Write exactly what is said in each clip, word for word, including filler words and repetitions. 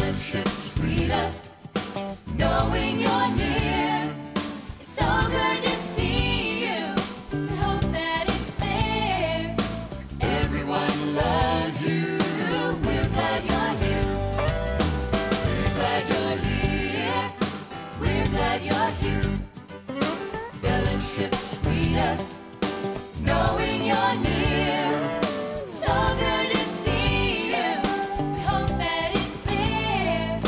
Fellowship sweeter, knowing you're near. It's so good to see you. We hope that it's clear. Everyone loves you. We're glad you're here. We're glad you're here. We're glad you're here. Fellowship sweeter, knowing you're near. So good to see you. We hope that it's clear.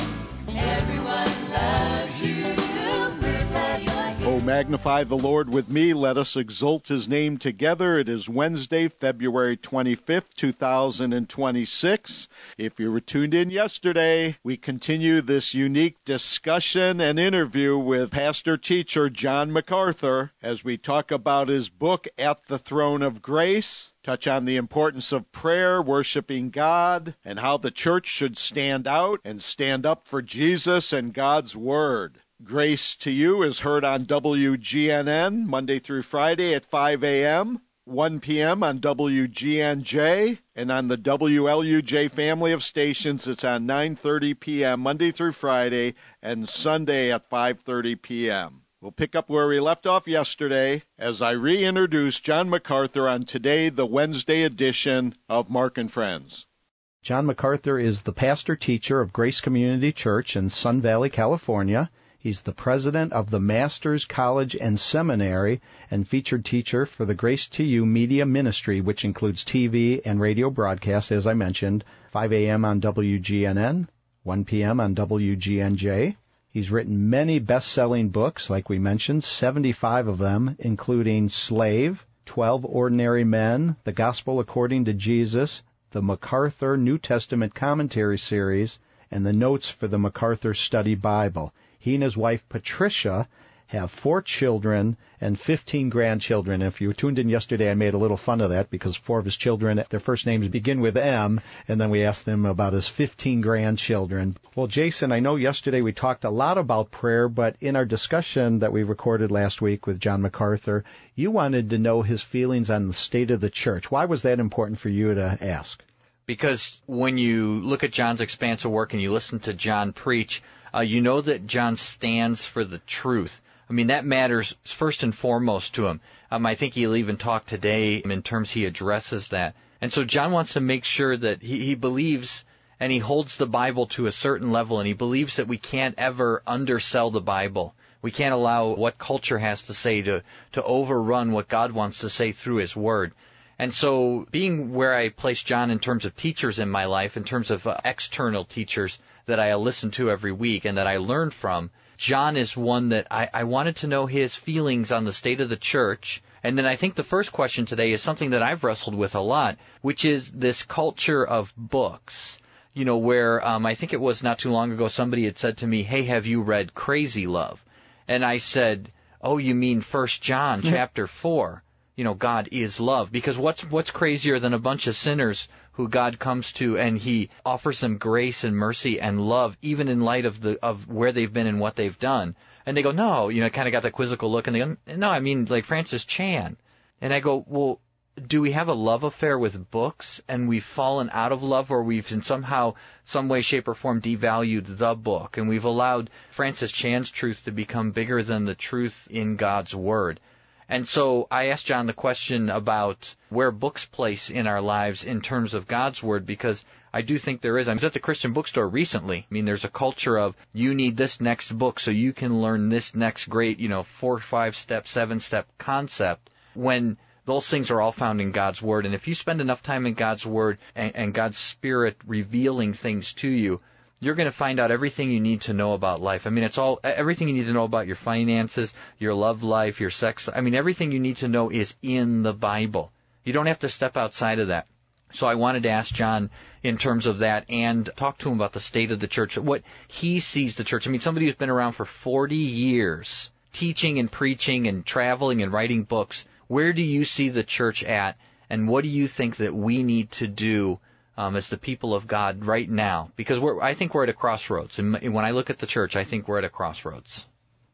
Everyone loves you. We're glad you're here. Oh, magnify the Lord with me. Let us exalt his name together. It is Wednesday, February twenty-fifth, two thousand twenty-six. If you were tuned in yesterday, we continue this unique discussion and interview with pastor-teacher John MacArthur as we talk about his book, At the Throne of Grace, touch on the importance of prayer, worshiping God, and how the church should stand out and stand up for Jesus and God's Word. Grace to You is heard on W G N N Monday through Friday at five a.m., one p.m. on W G N J, and on the W L U J family of stations, it's on nine thirty p.m. Monday through Friday and Sunday at five thirty p.m. We'll pick up where we left off yesterday as I reintroduce John MacArthur on today, the Wednesday edition of Mark and Friends. John MacArthur is the pastor-teacher of Grace Community Church in Sun Valley, California. He's the president of the Masters College and Seminary and featured teacher for the Grace to You Media Ministry, which includes T V and radio broadcasts, as I mentioned, five a.m. on W G N N, one p.m. on W G N J. He's written many best-selling books, like we mentioned, seventy-five of them, including Slave, twelve Ordinary Men, The Gospel According to Jesus, the MacArthur New Testament Commentary Series, and the Notes for the MacArthur Study Bible. He and his wife, Patricia, have four children and fifteen grandchildren. If you tuned in yesterday, I made a little fun of that because four of his children, their first names begin with M, and then we asked them about his fifteen grandchildren. Well, Jason, I know yesterday we talked a lot about prayer, but in our discussion that we recorded last week with John MacArthur, you wanted to know his feelings on the state of the church. Why was that important for you to ask? Because when you look at John's expansive work and you listen to John preach, Uh, you know that John stands for the truth. I mean, that matters first and foremost to him. Um, I think he'll even talk today in terms he addresses that. And so John wants to make sure that he, he believes and he holds the Bible to a certain level, and he believes that we can't ever undersell the Bible. We can't allow what culture has to say to, to overrun what God wants to say through his Word. And so being where I place John in terms of teachers in my life, in terms of uh, external teachers that I listen to every week and that I learn from, John is one that I, I wanted to know his feelings on the state of the church. And then I think the first question today is something that I've wrestled with a lot, which is this culture of books. You know, where um, I think it was not too long ago somebody had said to me, "Hey, have you read Crazy Love?" And I said, "Oh, you mean First John chapter four? You know, God is love." Because what's what's crazier than a bunch of sinners who God comes to and he offers them grace and mercy and love, even in light of the of where they've been and what they've done? And they go, "No," you know, kind of got that quizzical look, and they go, "No, I mean like Francis Chan." And I go, "Well, do we have a love affair with books and we've fallen out of love, or we've in somehow, some way, shape, or form devalued the book, and we've allowed Francis Chan's truth to become bigger than the truth in God's Word?" And so I asked John the question about where books place in our lives in terms of God's Word, because I do think there is. I was at the Christian bookstore recently. I mean, there's a culture of, you need this next book so you can learn this next great, you know, four, five step, seven step concept, when those things are all found in God's Word. And if you spend enough time in God's Word and, and God's Spirit revealing things to you, you're going to find out everything you need to know about life. I mean, it's all, everything you need to know about your finances, your love life, your sex. I mean, everything you need to know is in the Bible. You don't have to step outside of that. So I wanted to ask John in terms of that and talk to him about the state of the church, what he sees the church. I mean, somebody who's been around for forty years, teaching and preaching and traveling and writing books. Where do you see the church at, and what do you think that we need to do Um, as the people of God right now? Because we're, I think we're at a crossroads. And when I look at the church, I think we're at a crossroads.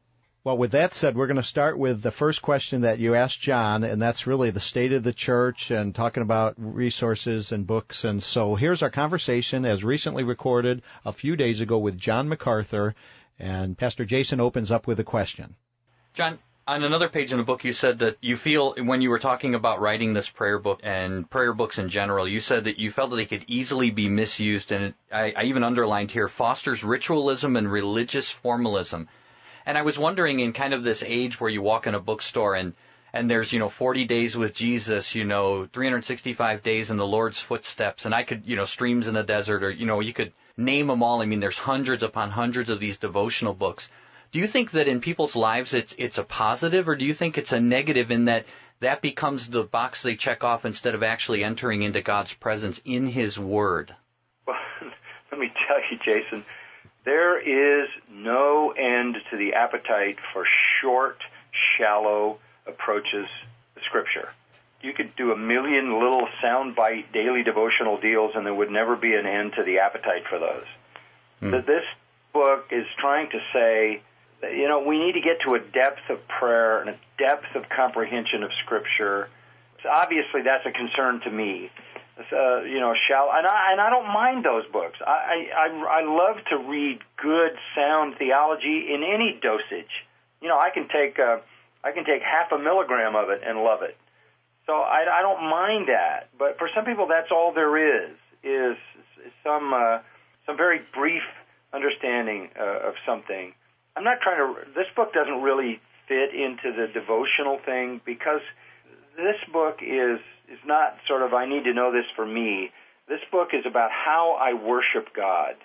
Well, with that said, we're going to start with the first question that you asked John, and that's really the state of the church and talking about resources and books. And so here's our conversation as recently recorded a few days ago with John MacArthur, and Pastor Jason opens up with a question. John, on another page in the book, you said that you feel, when you were talking about writing this prayer book and prayer books in general, you said that you felt that they could easily be misused, and it, I, I even underlined here, fosters ritualism and religious formalism. And I was wondering, in kind of this age where you walk in a bookstore and, and there's, you know, forty days with Jesus, you know, three hundred sixty-five days in the Lord's footsteps, and I could, you know, streams in the desert, or, you know, you could name them all. I mean, there's hundreds upon hundreds of these devotional books. Do you think that in people's lives it's it's a positive, or do you think it's a negative in that that becomes the box they check off instead of actually entering into God's presence in His Word? Well, let me tell you, Jason, there is no end to the appetite for short, shallow approaches to Scripture. You could do a million little soundbite daily devotional deals, and there would never be an end to the appetite for those. Mm. So this book is trying to say that, you know, we need to get to a depth of prayer and a depth of comprehension of Scripture. So obviously, that's a concern to me. Uh, you know, shall and I and I don't mind those books. I, I I love to read good, sound theology in any dosage. You know, I can take uh, I can take half a milligram of it and love it. So I, I don't mind that. But for some people, that's all there is is some uh, some very brief understanding uh, of something. I'm not trying to. This book doesn't really fit into the devotional thing, because this book is. is not sort of, I need to know this for me. This book is about how I worship God.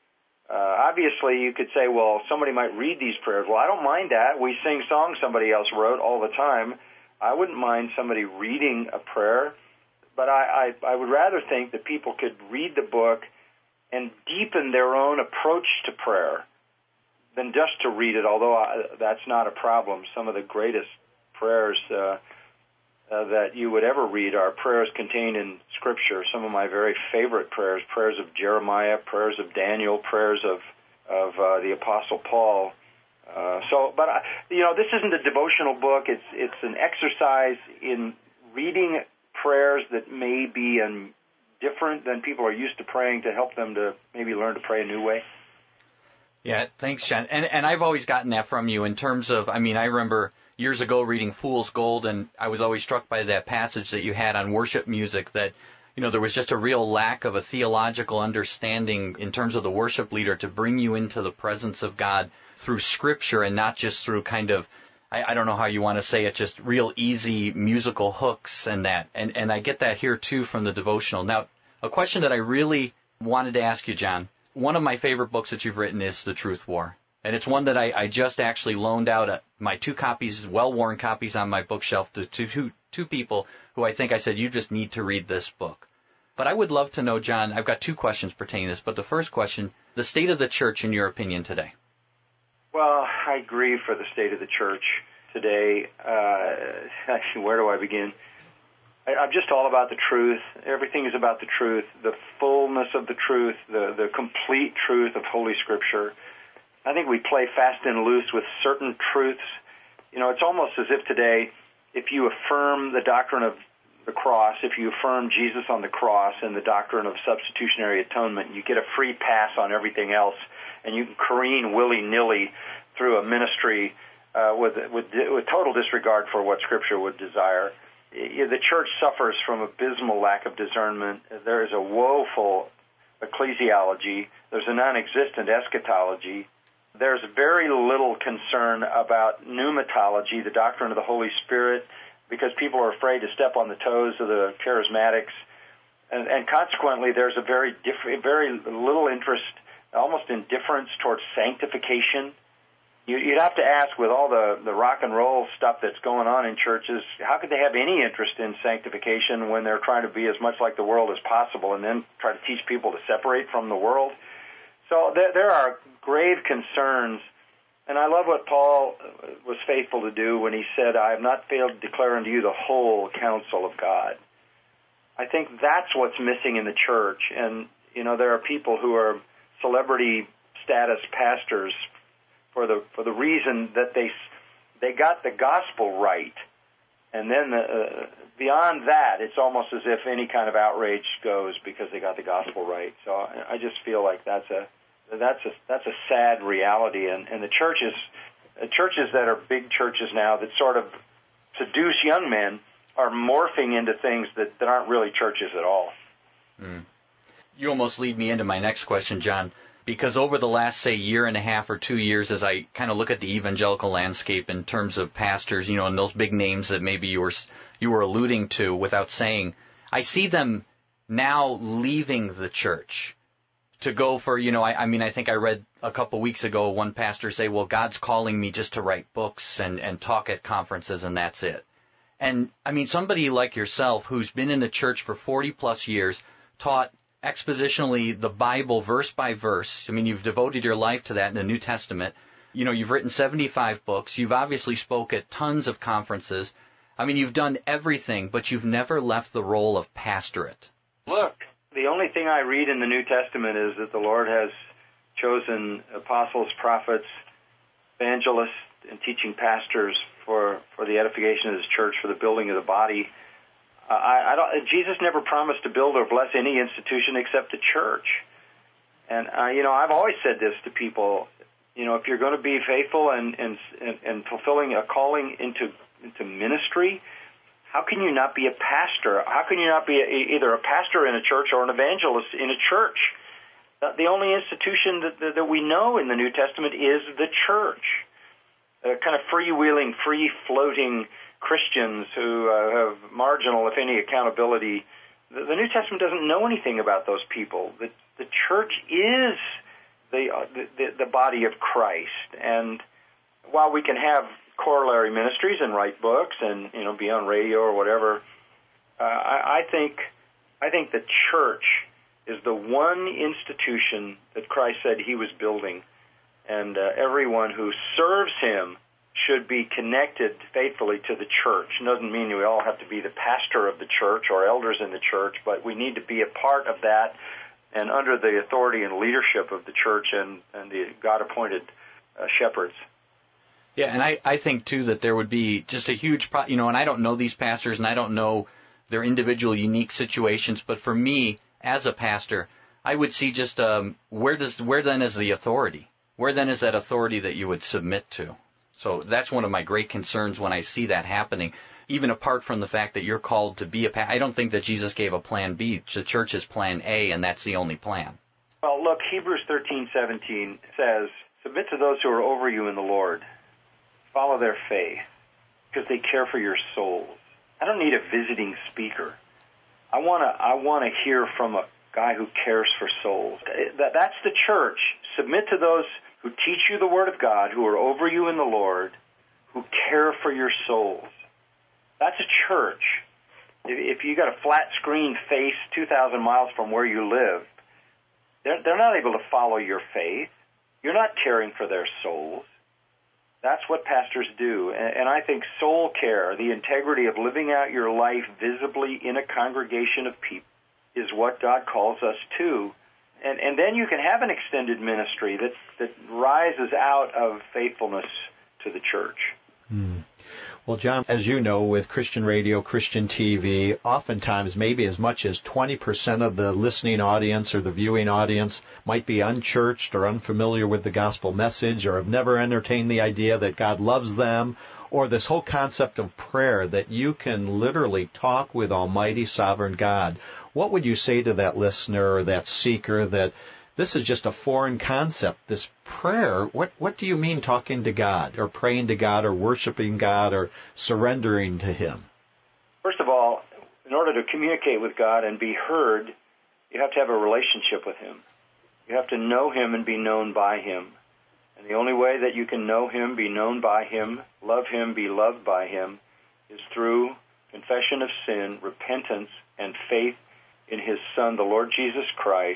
Uh, obviously, you could say, well, somebody might read these prayers. Well, I don't mind that. We sing songs somebody else wrote all the time. I wouldn't mind somebody reading a prayer, but I, I, I would rather think that people could read the book and deepen their own approach to prayer than just to read it, although I, that's not a problem. Some of the greatest prayers uh, Uh, that you would ever read are prayers contained in Scripture. Some of my very favorite prayers, prayers of Jeremiah, prayers of Daniel, prayers of of uh, the Apostle Paul. Uh, so, but I, you know, this isn't a devotional book. It's it's an exercise in reading prayers that may be um, different than people are used to praying, to help them to maybe learn to pray a new way. Yeah, thanks, John. And and I've always gotten that from you in terms of, I mean, I remember years ago reading Fool's Gold, and I was always struck by that passage that you had on worship music, that, you know, there was just a real lack of a theological understanding in terms of the worship leader to bring you into the presence of God through Scripture, and not just through kind of, I, I don't know how you want to say it, just real easy musical hooks and that. And, and I get that here, too, from the devotional. Now, a question that I really wanted to ask you, John, one of my favorite books that you've written is The Truth War. And it's one that I, I just actually loaned out uh, my two copies, well-worn copies on my bookshelf to two, two, two people who I think I said, you just need to read this book. But I would love to know, John, I've got two questions pertaining to this, but the first question, the state of the church in your opinion today. Well, I grieve for the state of the church today. Uh, actually, where do I begin? I, I'm just all about the truth. Everything is about the truth, the fullness of the truth, the, the complete truth of Holy Scripture. I think we play fast and loose with certain truths. You know, it's almost as if today, if you affirm the doctrine of the cross, if you affirm Jesus on the cross and the doctrine of substitutionary atonement, you get a free pass on everything else, and you can careen willy-nilly through a ministry uh, with, with with total disregard for what Scripture would desire. The church suffers from abysmal lack of discernment. There is a woeful ecclesiology. There's a non-existent eschatology. There's very little concern about pneumatology, the doctrine of the Holy Spirit, because people are afraid to step on the toes of the charismatics. And, and consequently, there's a very diff- very little interest, almost indifference towards sanctification. You, you'd have to ask, with all the, the rock and roll stuff that's going on in churches, how could they have any interest in sanctification when they're trying to be as much like the world as possible and then try to teach people to separate from the world? So there, there are grave concerns, and I love what Paul was faithful to do when he said, I have not failed to declare unto you the whole counsel of God. I think that's what's missing in the church, and, you know, there are people who are celebrity status pastors for the for the reason that they they got the gospel right. And then the, uh, beyond that, it's almost as if any kind of outrage goes because they got the gospel right. So I just feel like that's a that's a that's a sad reality. And, and the churches, uh, churches that are big churches now that sort of seduce young men are morphing into things that, that aren't really churches at all. Mm. You almost lead me into my next question, John, because over the last, say, year and a half or two years, as I kind of look at the evangelical landscape in terms of pastors, you know, and those big names that maybe you were you were alluding to without saying, I see them now leaving the church to go for, you know, I, I mean, I think I read a couple weeks ago one pastor say, well, God's calling me just to write books and, and talk at conferences, and that's it. And, I mean, somebody like yourself who's been in the church for forty plus years, taught expositionally the Bible verse by verse. I mean, you've devoted your life to that in the New Testament. You know, you've written seventy-five books. You've obviously spoke at tons of conferences. I mean, you've done everything, but you've never left the role of pastorate. Look, the only thing I read in the New Testament is that the Lord has chosen apostles, prophets, evangelists, and teaching pastors for, for the edification of His church, for the building of the body. Uh, I, I don't, Jesus never promised to build or bless any institution except the church. And, uh, you know, I've always said this to people, you know, if you're going to be faithful and, and, and, and fulfilling a calling into, into ministry, how can you not be a pastor? How can you not be a, either a pastor in a church or an evangelist in a church? Uh, the only institution that, that, that we know in the New Testament is the church. Uh, kind of freewheeling, free-floating Christians who uh, have marginal, if any, accountability. The, the New Testament doesn't know anything about those people. The, the church is the, uh, the the body of Christ, and while we can have corollary ministries and write books and, you know, be on radio or whatever, uh, I, I think I think the church is the one institution that Christ said He was building, and uh, everyone who serves Him should be connected faithfully to the church. It doesn't mean we all have to be the pastor of the church or elders in the church, but we need to be a part of that and under the authority and leadership of the church and, and the God-appointed uh, shepherds. Yeah, and I, I think, too, that there would be just a huge, pro- you know, and I don't know these pastors and I don't know their individual unique situations, but for me, as a pastor, I would see just um, where does where then is the authority? Where then is that authority that you would submit to? So that's one of my great concerns when I see that happening, even apart from the fact that you're called to be a pastor. I don't think that Jesus gave a plan B. The church is plan A, and that's the only plan. Well, look, Hebrews thirteen seventeen says, submit to those who are over you in the Lord. Follow their faith, because they care for your souls. I don't need a visiting speaker. I want to I want to hear from a guy who cares for souls. That, that's the church. Submit to those who teach you the Word of God, who are over you in the Lord, who care for your souls. That's a church. If, if you got a flat screen face two thousand miles from where you live, they're, they're not able to follow your faith. You're not caring for their souls. That's what pastors do. And, and I think soul care, the integrity of living out your life visibly in a congregation of people, is what God calls us to. And, and then you can have an extended ministry that, that rises out of faithfulness to the church. Hmm. Well, John, as you know, with Christian radio, Christian T V, oftentimes maybe as much as twenty percent of the listening audience or the viewing audience might be unchurched or unfamiliar with the gospel message or have never entertained the idea that God loves them, or this whole concept of prayer, that you can literally talk with Almighty Sovereign God. What would you say to that listener or that seeker that this is just a foreign concept, this prayer? What what do you mean talking to God or praying to God or worshiping God or surrendering to Him? First of all, in order to communicate with God and be heard, you have to have a relationship with Him. You have to know Him and be known by Him. And the only way that you can know Him, be known by Him, love Him, be loved by Him, is through confession of sin, repentance, and faith in His Son, the Lord Jesus Christ,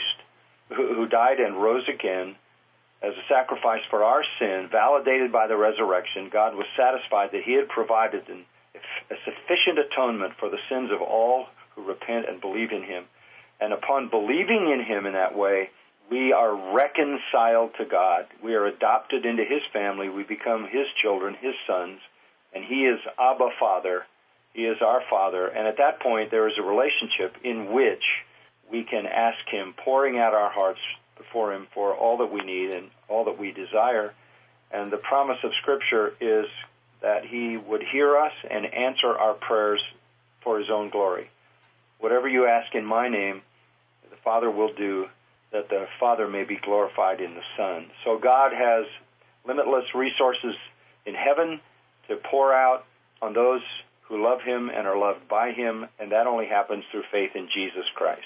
who died and rose again as a sacrifice for our sin, validated by the resurrection. God was satisfied that He had provided an, a sufficient atonement for the sins of all who repent and believe in Him. And upon believing in Him in that way, we are reconciled to God. We are adopted into His family. We become His children, His sons. and He is Abba Father. He is our Father, and at that point there is a relationship in which we can ask Him, pouring out our hearts before Him for all that we need and all that we desire. And the promise of Scripture is that He would hear us and answer our prayers for His own glory. Whatever you ask in my name, the Father will do, that the Father may be glorified in the Son. So God has limitless resources in heaven to pour out on those who love Him and are loved by Him, and that only happens through faith in Jesus Christ.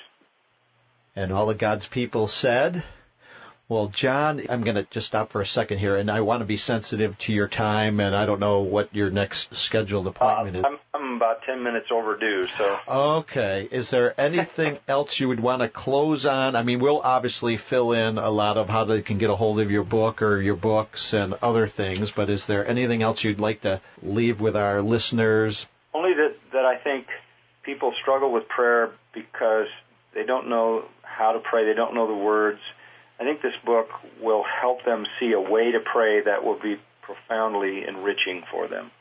And all of God's people said, well, John, I'm going to just stop for a second here, and I want to be sensitive to your time, and I don't know what your next scheduled appointment uh, is. I'm, I'm about ten minutes overdue, so... Okay. Is there anything else you would want to close on? I mean, we'll obviously fill in a lot of how they can get a hold of your book or your books and other things, but is there anything else you'd like to leave with our listeners? Only that, that I think people struggle with prayer because they don't know how to pray, they don't know the words. I think this book will help them see a way to pray that will be profoundly enriching for them.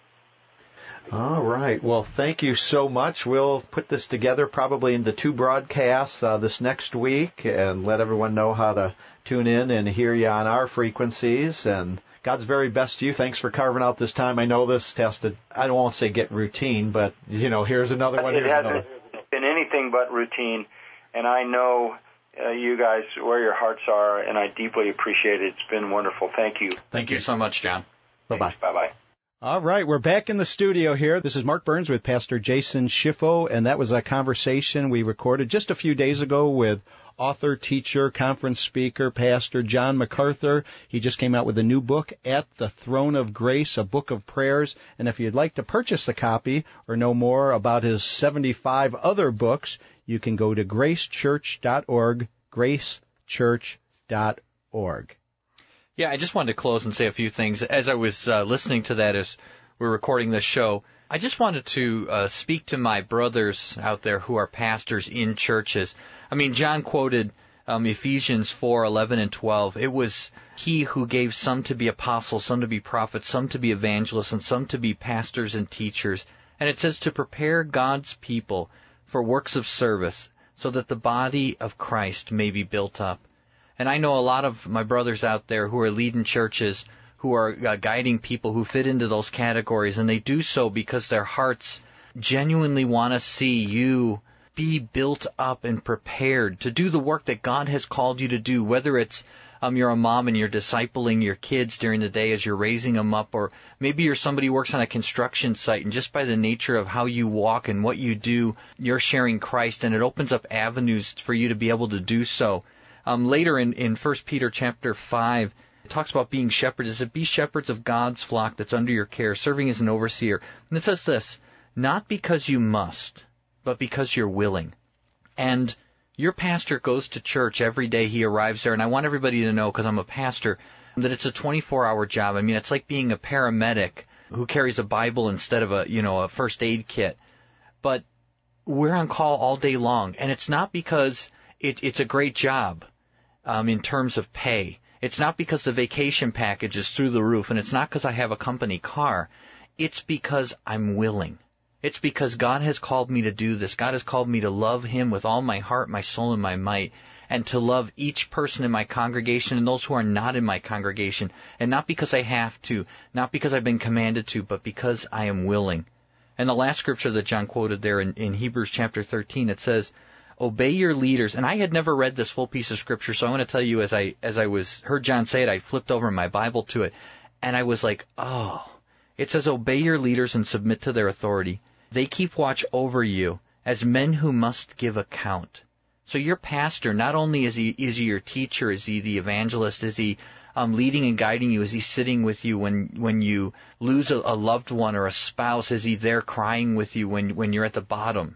All right. Well, thank you so much. We'll put this together probably into two broadcasts uh, this next week and let everyone know how to tune in and hear you on our frequencies. And God's very best to you. Thanks for carving out this time. I know this has to, I don't want to say get routine, but, you know, here's another one. It Here's hasn't another. been anything but routine, and I know uh, you guys where your hearts are, and I deeply appreciate it. It's been wonderful. Thank you. Thank you so much, John. Bye-bye. Bye-bye. All right, we're back in the studio here. This is Mark Burns with Pastor Jason Schiffo, and that was a conversation we recorded just a few days ago with author, teacher, conference speaker, Pastor John MacArthur. He just came out with a new book, At the Throne of Grace, a book of prayers. And if you'd like to purchase a copy or know more about his seventy-five other books, you can go to grace church dot org, grace church dot org. Yeah, I just wanted to close and say a few things. As I was uh, listening to that as we're recording this show, I just wanted to uh, speak to my brothers out there who are pastors in churches. I mean, John quoted um, Ephesians four, eleven, and twelve. It was He who gave some to be apostles, some to be prophets, some to be evangelists, and some to be pastors and teachers. And it says to prepare God's people for works of service so that the body of Christ may be built up. And I know a lot of my brothers out there who are leading churches, who are uh, guiding people who fit into those categories, and they do so because their hearts genuinely want to see you be built up and prepared to do the work that God has called you to do, whether it's um, you're a mom and you're discipling your kids during the day as you're raising them up, or maybe you're somebody who works on a construction site, and just by the nature of how you walk and what you do, you're sharing Christ, and it opens up avenues for you to be able to do so. Um, later in, in First Peter chapter five, it talks about being shepherds. It says, be shepherds of God's flock that's under your care, serving as an overseer. And it says this, not because you must, but because you're willing. And your pastor goes to church every day he arrives there, and I want everybody to know, because I'm a pastor, that it's a twenty-four hour job. I mean, it's like being a paramedic who carries a Bible instead of a, you know, a first aid kit. But we're on call all day long, and it's not because it, it's a great job um, in terms of pay. It's not because the vacation package is through the roof, and it's not because I have a company car. It's because I'm willing. It's because God has called me to do this. God has called me to love Him with all my heart, my soul, and my might, and to love each person in my congregation and those who are not in my congregation. And not because I have to, not because I've been commanded to, but because I am willing. And the last scripture that John quoted there in, in Hebrews chapter thirteen, it says, obey your leaders. And I had never read this full piece of scripture, so I want to tell you, as I as I was heard John say it, I flipped over my Bible to it, and I was like, oh. It says, obey your leaders and submit to their authority. They keep watch over you as men who must give account. So your pastor, not only is he is he your teacher, is he the evangelist, is he um, leading and guiding you, is he sitting with you when when you lose a, a loved one or a spouse, is he there crying with you when when you're at the bottom?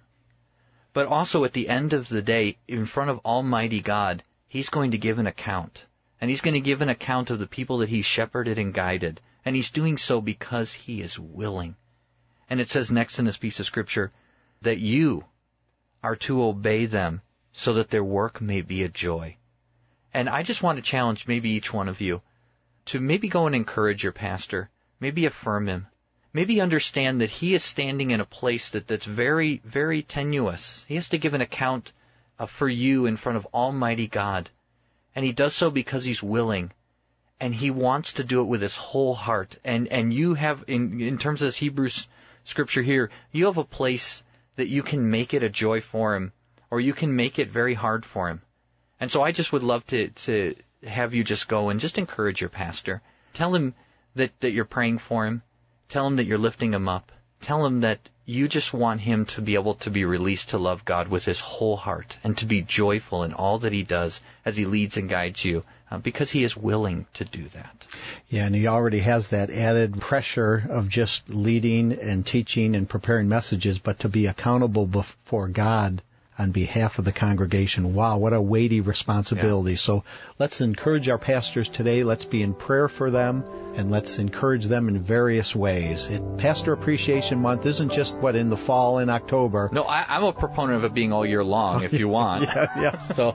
But also at the end of the day, in front of Almighty God, He's going to give an account. And He's going to give an account of the people that He shepherded and guided. And He's doing so because He is willing. And it says next in this piece of scripture that you are to obey them so that their work may be a joy. And I just want to challenge maybe each one of you to maybe go and encourage your pastor, maybe affirm him, maybe understand that he is standing in a place that, that's very, very tenuous. He has to give an account uh, for you in front of Almighty God. And he does so because he's willing. And he wants to do it with his whole heart. And and you have, in, in terms of this Hebrews scripture here, you have a place that you can make it a joy for him, or you can make it very hard for him. And so I just would love to, to have you just go and just encourage your pastor. Tell him that, that you're praying for him. Tell him that you're lifting him up. Tell him that you just want him to be able to be released to love God with his whole heart and to be joyful in all that he does as he leads and guides you, uh, because he is willing to do that. Yeah, and he already has that added pressure of just leading and teaching and preparing messages, but to be accountable before God on behalf of the congregation. Wow, what a weighty responsibility. Yeah. So let's encourage our pastors today. Let's be in prayer for them, and let's encourage them in various ways. It, Pastor Appreciation Month isn't just, what, in the fall in October. No, I, I'm a proponent of it being all year long, if you want. yeah, yeah. So,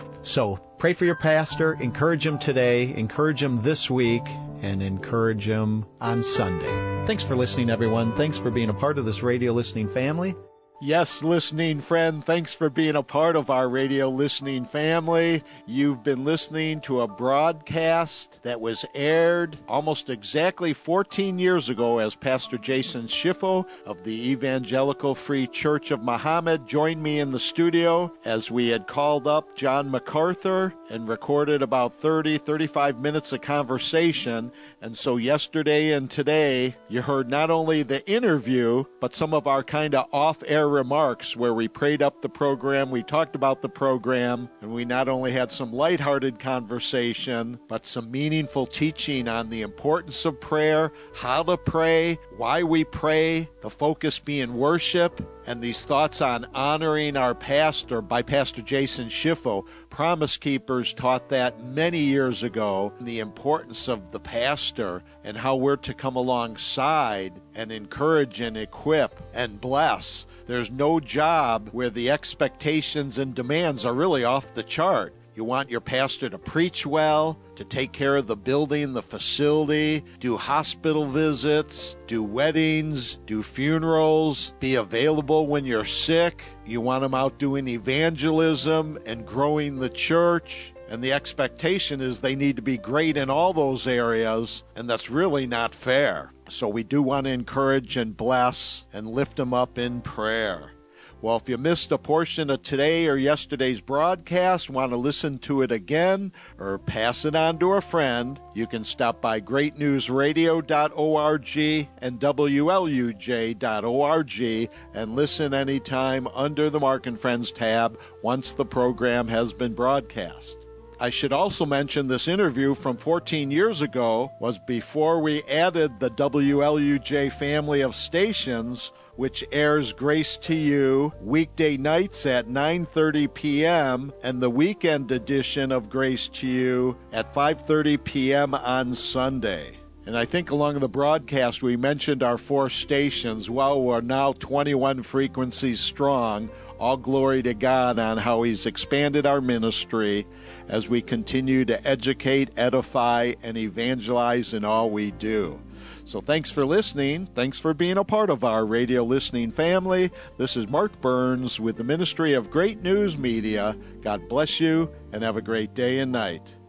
so pray for your pastor, encourage him today, encourage him this week, and encourage him on Sunday. Thanks for listening, everyone. Thanks for being a part of this radio listening family. Yes, listening friend, thanks for being a part of our radio listening family. You've been listening to a broadcast that was aired almost exactly fourteen years ago as Pastor Jason Schiffo of the Evangelical Free Church of Muhammad joined me in the studio as we had called up John MacArthur and recorded about thirty, thirty-five minutes of conversation. And so yesterday and today, you heard not only the interview, but some of our kind of off-air remarks where we prayed up the program, we talked about the program, and we not only had some lighthearted conversation, but some meaningful teaching on the importance of prayer, how to pray, why we pray, the focus being worship, and these thoughts on honoring our pastor by Pastor Jason Schiffo. Promise Keepers taught that many years ago, the importance of the pastor and how we're to come alongside and encourage and equip and bless. There's no job where the expectations and demands are really off the chart. You want your pastor to preach well, to take care of the building, the facility, do hospital visits, do weddings, do funerals, be available when you're sick. You want them out doing evangelism and growing the church. And the expectation is they need to be great in all those areas, and that's really not fair. So we do want to encourage and bless and lift them up in prayer. Well, if you missed a portion of today or yesterday's broadcast, want to listen to it again, or pass it on to a friend, you can stop by great news radio dot org and W L U J dot org and listen anytime under the Mark and Friends tab once the program has been broadcast. I should also mention this interview from fourteen years ago was before we added the W L U J family of stations, which airs Grace to You weekday nights at nine thirty p.m. and the weekend edition of Grace to You at five thirty p.m. on Sunday. And I think along the broadcast we mentioned our four stations. Well, we're now twenty-one frequencies strong. All glory to God on how He's expanded our ministry as we continue to educate, edify, and evangelize in all we do. So thanks for listening. Thanks for being a part of our radio listening family. This is Mark Burns with the Ministry of Great News Media. God bless you and have a great day and night.